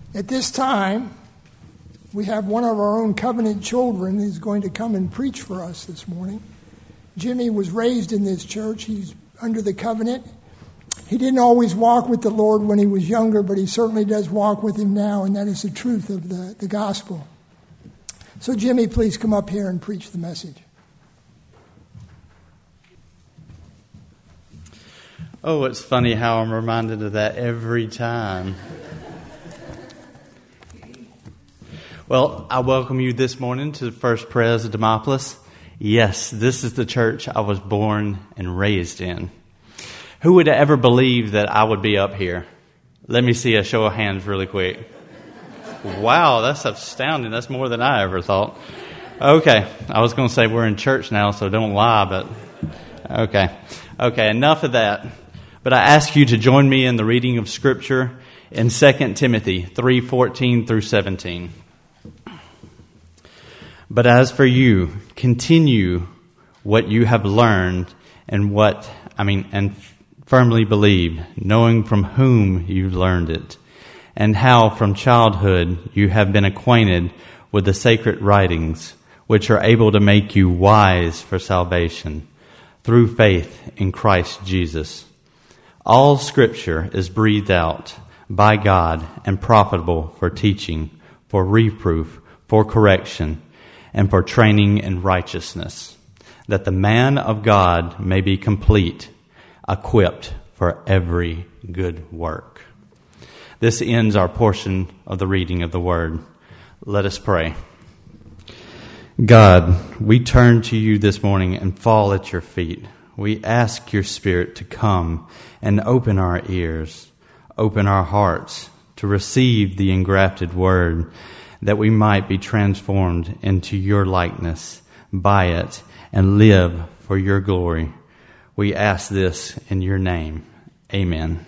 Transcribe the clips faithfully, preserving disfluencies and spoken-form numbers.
At this time, we have one of our own covenant children who's going to come and preach for us this morning. Jimmy was raised in this church. He's under the covenant. He didn't always walk with the Lord when he was younger, but he certainly does walk with him now, and that is the truth of the, the gospel. So, Jimmy, please come up here and preach the message. Oh, it's funny how I'm reminded of that every time. Well, I welcome you this morning to the First Pres of Demopolis. Yes, this is the church I was born and raised in. Who would ever believe that I would be up here? Let me see a show of hands really quick. Wow, that's astounding. That's more than I ever thought. Okay, I was going to say we're in church now, so don't lie, but okay. Okay, enough of that. But I ask you to join me in the reading of Scripture in Second Timothy three fourteen through seventeen. But as for you, continue what you have learned and what, I mean, and firmly believe, knowing from whom you learned it, and how from childhood you have been acquainted with the sacred writings, which are able to make you wise for salvation, through faith in Christ Jesus. All Scripture is breathed out by God and profitable for teaching, for reproof, for correction, and for training in righteousness, that the man of God may be complete, equipped for every good work. This ends our portion of the reading of the Word. Let us pray. God, we turn to you this morning and fall at your feet. We ask your Spirit to come and open our ears, open our hearts to receive the engrafted Word, that we might be transformed into your likeness by it and live for your glory. We ask this in your name. Amen.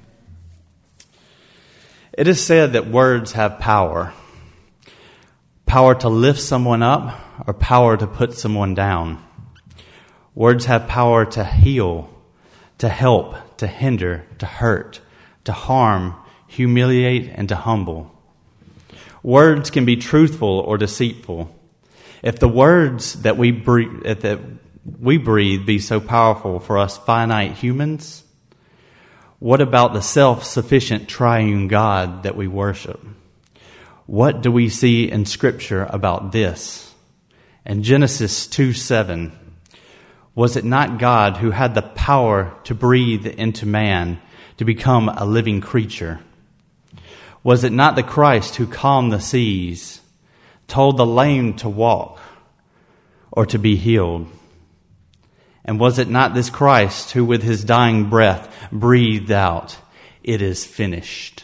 It is said that words have power. Power to lift someone up or power to put someone down. Words have power to heal, to help, to hinder, to hurt, to harm, humiliate, and to humble. Words can be truthful or deceitful. If the words that we breathe, that we breathe be so powerful for us finite humans, what about the self-sufficient triune God that we worship? What do we see in Scripture about this? In Genesis two seven, was it not God who had the power to breathe into man to become a living creature? Was it not the Christ who calmed the seas, told the lame to walk or to be healed? And was it not this Christ who with his dying breath breathed out, "It is finished"?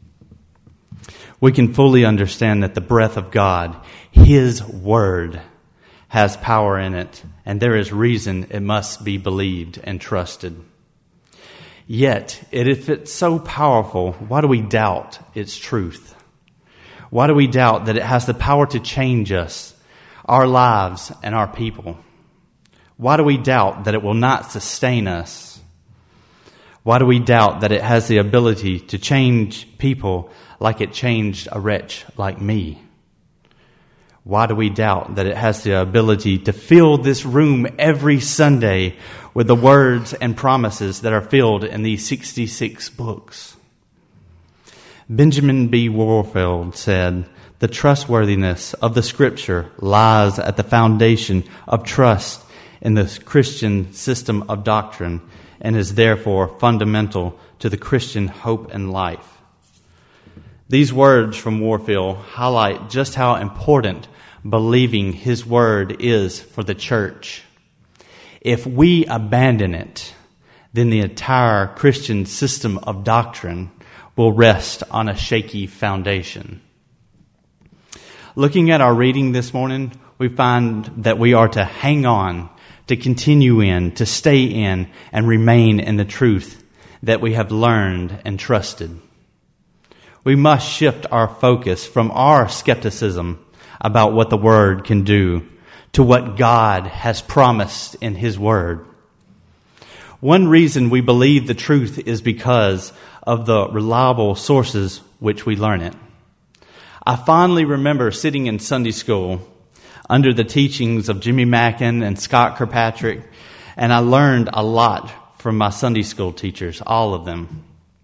We can fully understand that the breath of God, his word, has power in it, and there is reason it must be believed and trusted. Yet, if it's so powerful, why do we doubt its truth? Why do we doubt that it has the power to change us, our lives, and our people? Why do we doubt that it will not sustain us? Why do we doubt that it has the ability to change people like it changed a wretch like me? Why do we doubt that it has the ability to fill this room every Sunday with the words and promises that are filled in these sixty-six books? Benjamin B. Warfield said, "The trustworthiness of the Scripture lies at the foundation of trust in the Christian system of doctrine and is therefore fundamental to the Christian hope and life." These words from Warfield highlight just how important believing his word is for the church. If we abandon it, then the entire Christian system of doctrine will rest on a shaky foundation. Looking at our reading this morning, we find that we are to hang on, to continue in, to stay in, and remain in the truth that we have learned and trusted. We must shift our focus from our skepticism about what the Word can do to what God has promised in His Word. One reason we believe the truth is because of the reliable sources which we learn it. I fondly remember sitting in Sunday school under the teachings of Jimmy Mackin and Scott Kirkpatrick, and I learned a lot from my Sunday school teachers, all of them.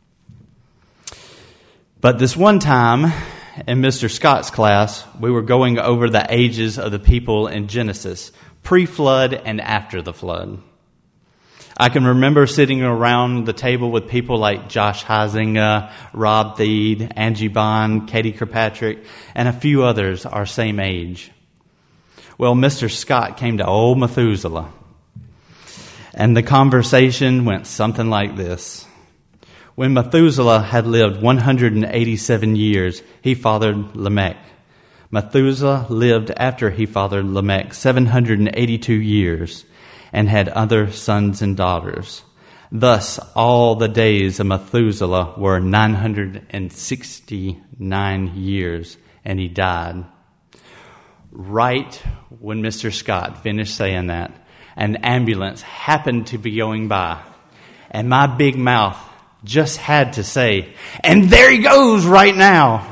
But this one time in Mister Scott's class, we were going over the ages of the people in Genesis, pre-flood and after the flood. I can remember sitting around the table with people like Josh Huizinga, Rob Thede, Angie Bond, Katie Kirkpatrick, and a few others our same age. Well, Mister Scott came to old Methuselah, and the conversation went something like this. When Methuselah had lived one hundred eighty-seven years, he fathered Lamech. Methuselah lived after he fathered Lamech seven hundred eighty-two years, and had other sons and daughters. Thus, all the days of Methuselah were nine hundred sixty-nine years, and he died. Right when Mister Scott finished saying that, an ambulance happened to be going by, and my big mouth just had to say, "And there he goes right now."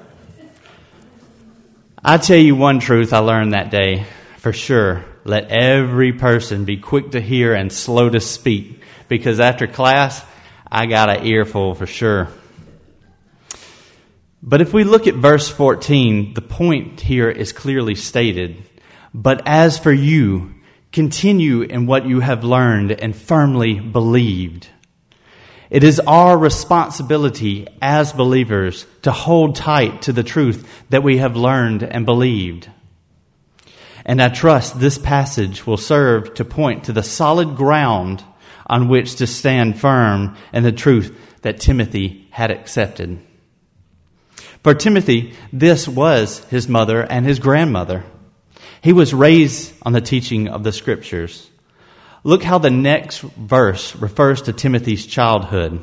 I tell you one truth I learned that day, for sure. Let every person be quick to hear and slow to speak, because after class, I got an earful for sure. But if we look at verse fourteen, the point here is clearly stated. But as for you, continue in what you have learned and firmly believed. It is our responsibility as believers to hold tight to the truth that we have learned and believed. And I trust this passage will serve to point to the solid ground on which to stand firm in the truth that Timothy had accepted. For Timothy, this was his mother and his grandmother. He was raised on the teaching of the Scriptures. Look how the next verse refers to Timothy's childhood,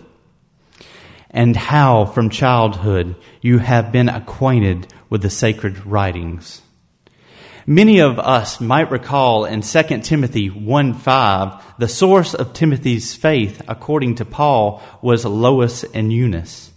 and how from childhood you have been acquainted with the sacred writings. Many of us might recall in Second Timothy one five, the source of Timothy's faith, according to Paul, was Lois and Eunice.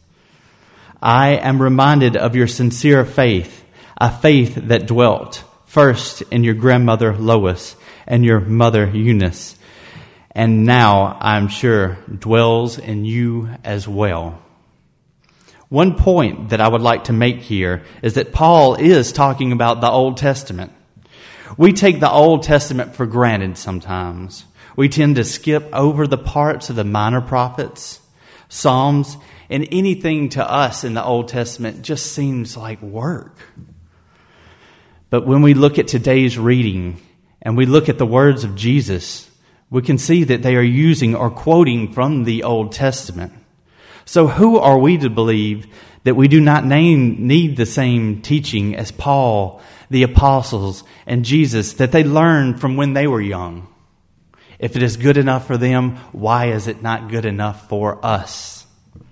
I am reminded of your sincere faith, a faith that dwelt first in your grandmother Lois and your mother Eunice, and now, I'm sure, dwells in you as well. One point that I would like to make here is that Paul is talking about the Old Testament. We take the Old Testament for granted sometimes. We tend to skip over the parts of the minor prophets, Psalms, and anything to us in the Old Testament just seems like work. But when we look at today's reading and we look at the words of Jesus, we can see that they are using or quoting from the Old Testament. So who are we to believe that we do not name, need the same teaching as Paul, the apostles, and Jesus that they learned from when they were young? If it is good enough for them, why is it not good enough for us?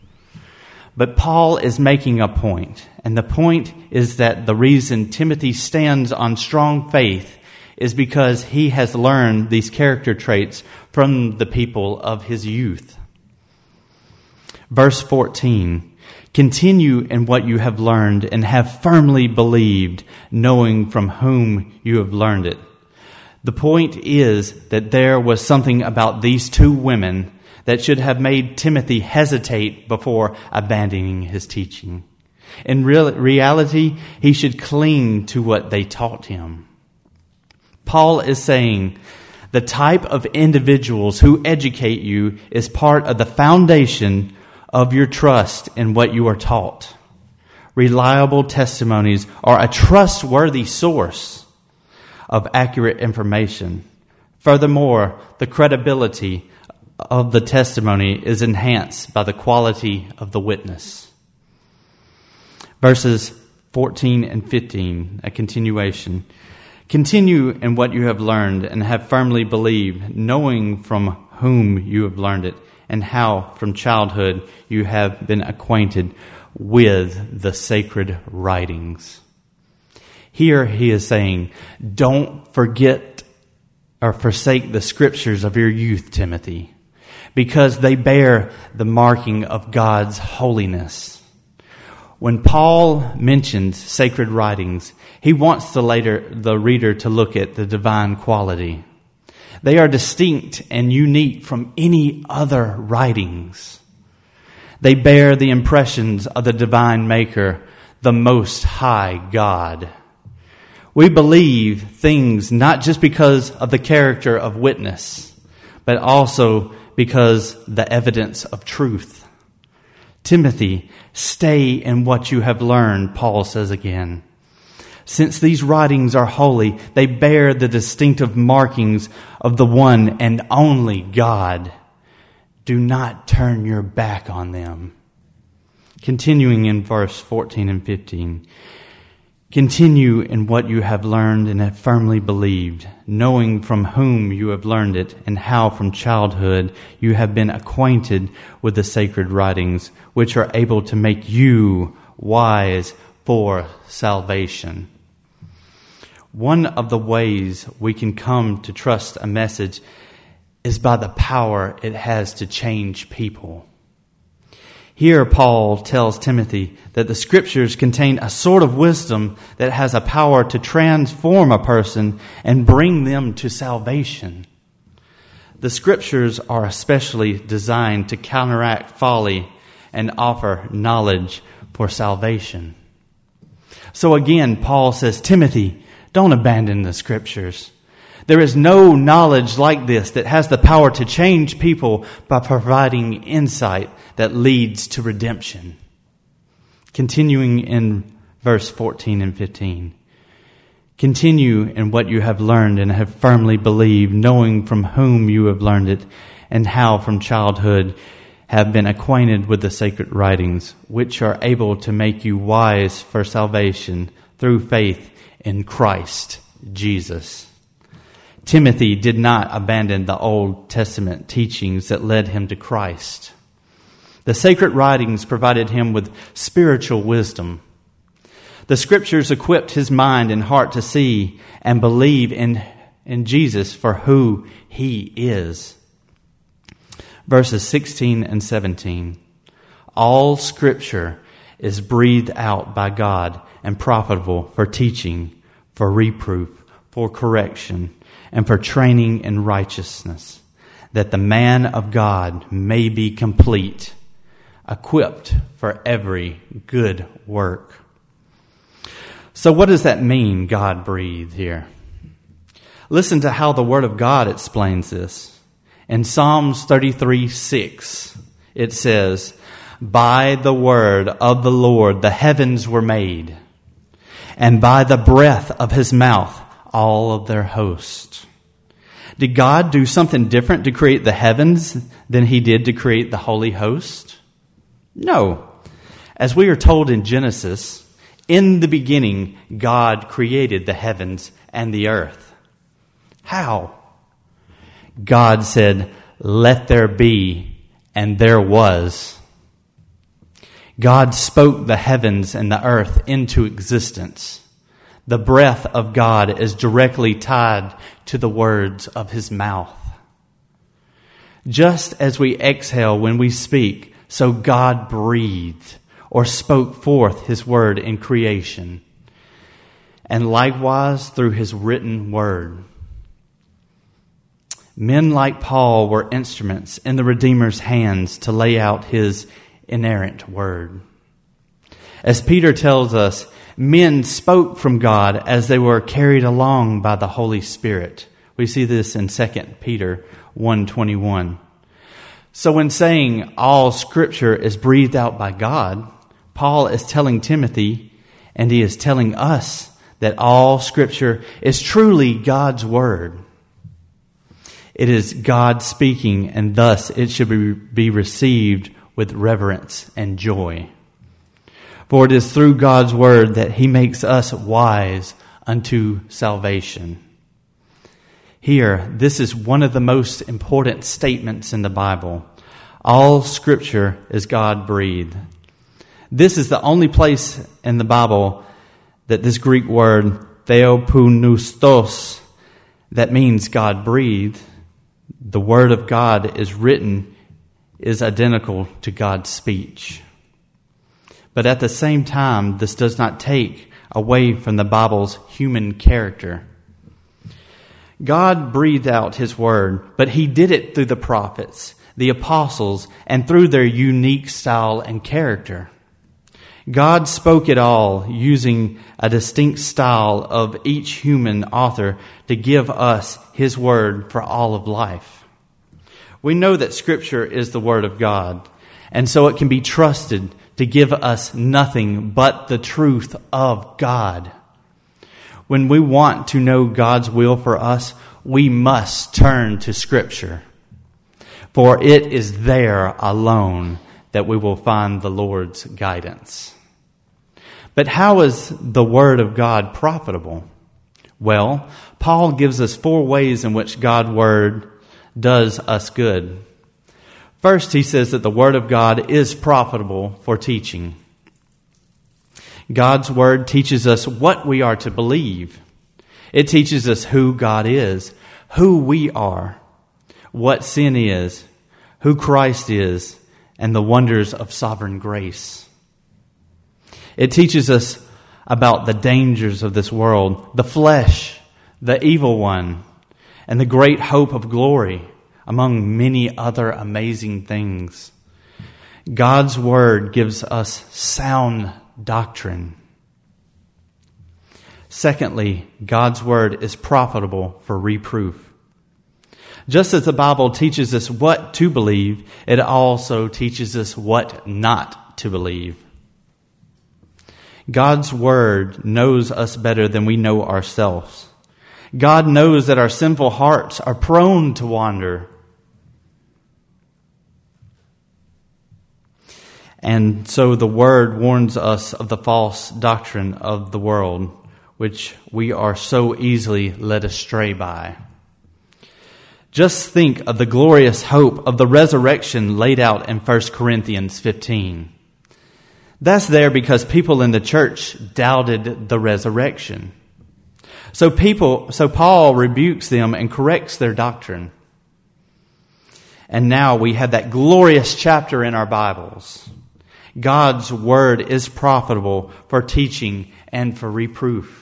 But Paul is making a point, and the point is that the reason Timothy stands on strong faith is because he has learned these character traits from the people of his youth. Verse fourteen, continue in what you have learned and have firmly believed, knowing from whom you have learned it. The point is that there was something about these two women that should have made Timothy hesitate before abandoning his teaching. In real, reality, he should cling to what they taught him. Paul is saying the type of individuals who educate you is part of the foundation of your trust in what you are taught. Reliable testimonies are a trustworthy source of accurate information. Furthermore, the credibility of the testimony is enhanced by the quality of the witness. Verses fourteen and fifteen, a continuation. Continue in what you have learned and have firmly believed, knowing from whom you have learned it, and how from childhood you have been acquainted with the sacred writings. Here he is saying, don't forget or forsake the scriptures of your youth, Timothy, because they bear the marking of God's holiness. When Paul mentions sacred writings, he wants the, later, the reader to look at the divine quality. They are distinct and unique from any other writings. They bear the impressions of the divine maker, the Most High God. We believe things not just because of the character of witness, but also because the evidence of truth. Timothy, stay in what you have learned, Paul says again. Since these writings are holy, they bear the distinctive markings of the one and only God. Do not turn your back on them. Continuing in verse fourteen and fifteen. Continue in what you have learned and have firmly believed, knowing from whom you have learned it and how from childhood you have been acquainted with the sacred writings, which are able to make you wise for salvation. One of the ways we can come to trust a message is by the power it has to change people. Here, Paul tells Timothy that the Scriptures contain a sort of wisdom that has a power to transform a person and bring them to salvation. The Scriptures are especially designed to counteract folly and offer knowledge for salvation. So again, Paul says, Timothy, don't abandon the Scriptures. There is no knowledge like this that has the power to change people by providing insight that leads to redemption. Continuing in verse fourteen and fifteen. Continue in what you have learned and have firmly believed, knowing from whom you have learned it and how from childhood have been acquainted with the sacred writings, which are able to make you wise for salvation through faith in Christ Jesus. Timothy did not abandon the Old Testament teachings that led him to Christ. The sacred writings provided him with spiritual wisdom. The Scriptures equipped his mind and heart to see and believe in, in Jesus for who he is. Verses sixteen and seventeen. All Scripture is breathed out by God and profitable for teaching, for reproof, for correction, and for training in righteousness, that the man of God may be complete, equipped for every good work. So what does that mean, God breathed here? Listen to how the Word of God explains this. In Psalms thirty-three six, it says, by the word of the Lord the heavens were made, and by the breath of his mouth all of their host. Did God do something different to create the heavens than he did to create the holy host? No. As we are told in Genesis, in the beginning, God created the heavens and the earth. How? God said, let there be, and there was. God spoke the heavens and the earth into existence. The breath of God is directly tied to the words of his mouth. Just as we exhale when we speak, so God breathed or spoke forth his word in creation, and likewise through his written word. Men like Paul were instruments in the Redeemer's hands to lay out his inerrant word. As Peter tells us, men spoke from God as they were carried along by the Holy Spirit. We see this in Second Peter one twenty-one. So when saying all Scripture is breathed out by God, Paul is telling Timothy, and he is telling us, that all Scripture is truly God's Word. It is God speaking, and thus it should be, be received with reverence and joy. For it is through God's word that he makes us wise unto salvation. Here, this is one of the most important statements in the Bible. All Scripture is God-breathed. This is the only place in the Bible that this Greek word, theopneustos, that means God-breathed, the Word of God is written, is identical to God's speech. But at the same time, this does not take away from the Bible's human character. God breathed out His word, but He did it through the prophets, the apostles, and through their unique style and character. God spoke it all using a distinct style of each human author to give us His word for all of life. We know that Scripture is the Word of God, and so it can be trusted to give us nothing but the truth of God. When we want to know God's will for us, we must turn to Scripture, for it is there alone that we will find the Lord's guidance. But how is the Word of God profitable? Well, Paul gives us four ways in which God's Word does us good. First, he says that the Word of God is profitable for teaching. God's Word teaches us what we are to believe. It teaches us who God is, who we are, what sin is, who Christ is, and the wonders of sovereign grace. It teaches us about the dangers of this world, the flesh, the evil one, and the great hope of glory, among many other amazing things. God's Word gives us sound doctrine. Secondly, God's Word is profitable for reproof. Just as the Bible teaches us what to believe, it also teaches us what not to believe. God's Word knows us better than we know ourselves. God knows that our sinful hearts are prone to wander. And so the Word warns us of the false doctrine of the world, which we are so easily led astray by. Just think of the glorious hope of the resurrection laid out in First Corinthians fifteen. That's there because people in the church doubted the resurrection. So people, so Paul rebukes them and corrects their doctrine. And now we have that glorious chapter in our Bibles. God's Word is profitable for teaching and for reproof.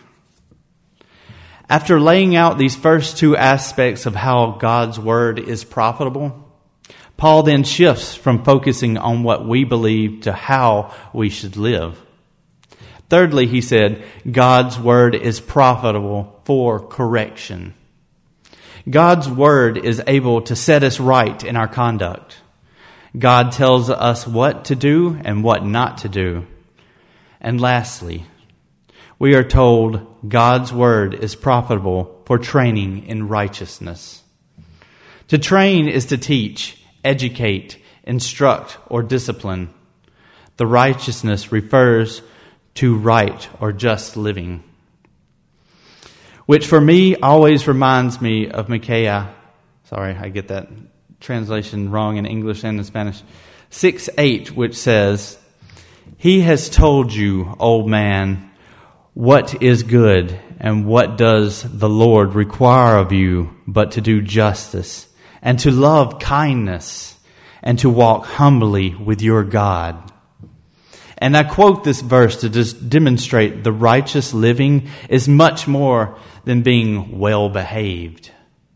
After laying out these first two aspects of how God's Word is profitable, Paul then shifts from focusing on what we believe to how we should live. Thirdly, he said, God's Word is profitable for correction. God's Word is able to set us right in our conduct. God tells us what to do and what not to do. And lastly, we are told God's Word is profitable for training in righteousness. To train is to teach, educate, instruct, or discipline. The righteousness refers to right or just living, which for me always reminds me of Micaiah. Sorry, I get that translation wrong in English and in Spanish. six eight, which says, "He has told you, old man, what is good, and what does the Lord require of you but to do justice, and to love kindness, and to walk humbly with your God." And I quote this verse to just demonstrate the righteous living is much more than being well behaved.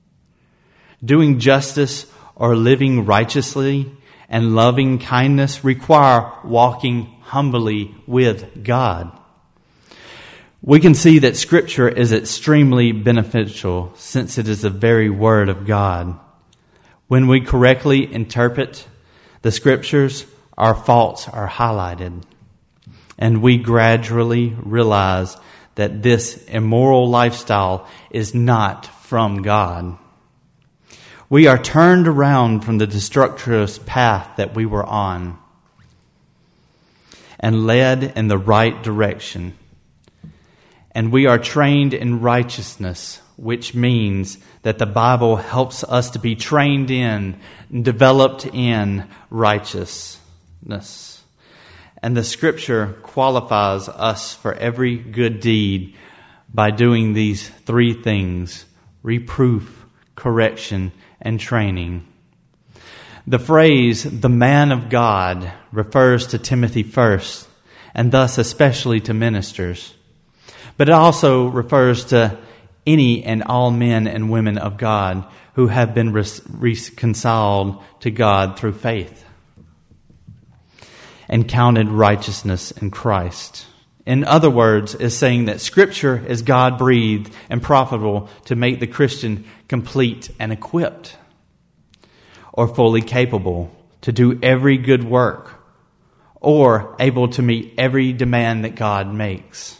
Doing justice or living righteously and loving kindness require walking humbly with God. We can see that Scripture is extremely beneficial since it is the very Word of God. When we correctly interpret the Scriptures, our faults are highlighted, and we gradually realize that this immoral lifestyle is not from God. We are turned around from the destructive path that we were on and led in the right direction. And we are trained in righteousness, which means that the Bible helps us to be trained in and developed in righteousness. And the Scripture qualifies us for every good deed by doing these three things: reproof, correction, and training. The phrase, the man of God, refers to Timothy first, and thus especially to ministers. But it also refers to any and all men and women of God who have been reconciled to God through faith and counted righteousness in Christ. In other words, is saying that Scripture is God-breathed and profitable to make the Christian complete and equipped, or fully capable to do every good work, or able to meet every demand that God makes.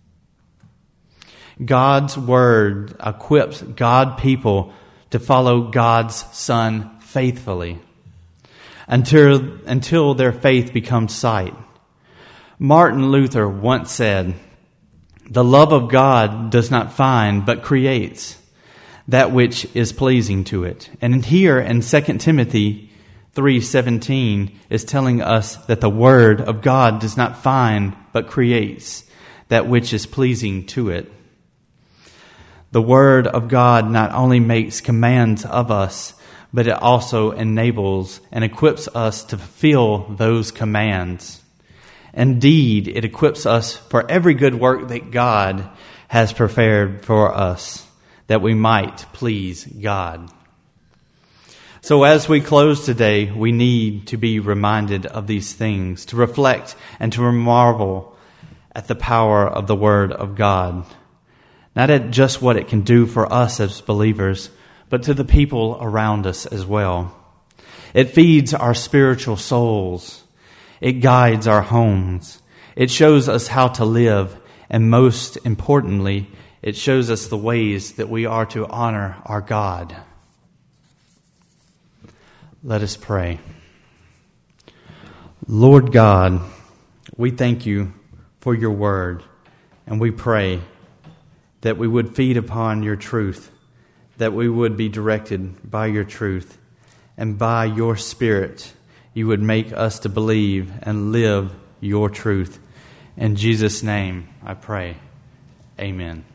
God's Word equips God people to follow God's Son faithfully until, until their faith becomes sight. Martin Luther once said, "The love of God does not find, but creates that which is pleasing to it." And here in Second Timothy three seventeen is telling us that the Word of God does not find, but creates that which is pleasing to it. The Word of God not only makes commands of us, but it also enables and equips us to fulfill those commands. Indeed, it equips us for every good work that God has prepared for us, that we might please God. So as we close today, we need to be reminded of these things, to reflect and to marvel at the power of the Word of God. Not at just what it can do for us as believers, but to the people around us as well. It feeds our spiritual souls. It guides our homes. It shows us how to live, and most importantly, it shows us the ways that we are to honor our God. Let us pray. Lord God, we thank you for your word, and we pray that we would feed upon your truth, that we would be directed by your truth, and by your Spirit you would make us to believe and live your truth. In Jesus' name I pray. Amen.